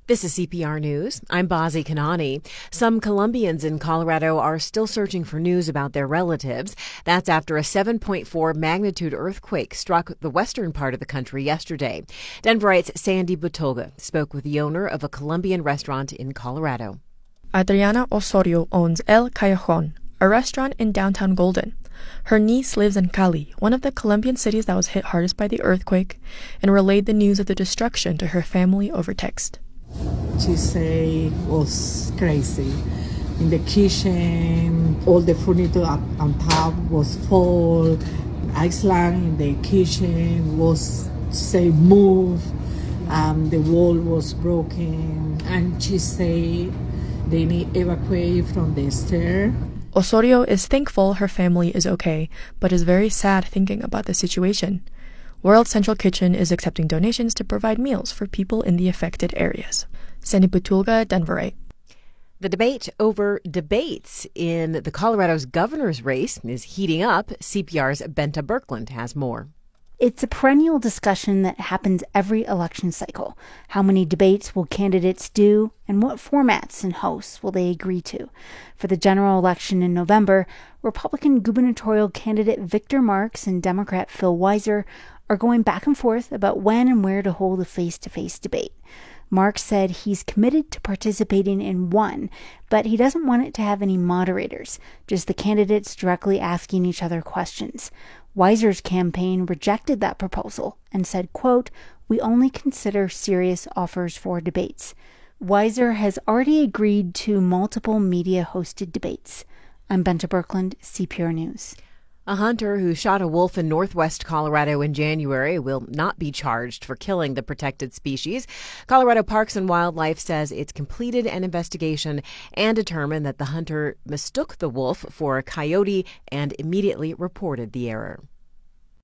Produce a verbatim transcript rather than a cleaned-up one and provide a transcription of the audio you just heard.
This is C P R News. I'm Bazi Kanani. Some Colombians in Colorado are still searching for news about their relatives. That's after a seven point four magnitude earthquake struck the western part of the country yesterday. Denverite's Sandy Butulga spoke with the owner of a Colombian restaurant in Colorado. Adriana Osorio owns El Callejón, a restaurant in downtown Golden. Her niece lives in Cali, one of the Colombian cities that was hit hardest by the earthquake, and relayed the news of the destruction to her family over text. She say it was crazy. In the kitchen, all the furniture up on top was full. Iceland in the kitchen was, say, move. Um, the wall was broken. And she say they need evacuate from the stair. Osorio is thankful her family is okay, but is very sad thinking about the situation. World Central Kitchen is accepting donations to provide meals for people in the affected areas. Sandy Butulga, Denverite. The debate over debates in the Colorado's governor's race is heating up. C P R's Benta Birkeland has more. It's a perennial discussion that happens every election cycle. How many debates will candidates do, and what formats and hosts will they agree to? For the general election in November, Republican gubernatorial candidate Victor Marx and Democrat Phil Weiser are going back and forth about when and where to hold a face-to-face debate. Marx said he's committed to participating in one, but he doesn't want it to have any moderators, just the candidates directly asking each other questions. Weiser's campaign rejected that proposal and said, quote, "We only consider serious offers for debates." Weiser has already agreed to multiple media-hosted debates. I'm Benta Birkeland, C P R News. A hunter who shot a wolf in northwest Colorado in January will not be charged for killing the protected species. Colorado Parks and Wildlife says it's completed an investigation and determined that the hunter mistook the wolf for a coyote and immediately reported the error.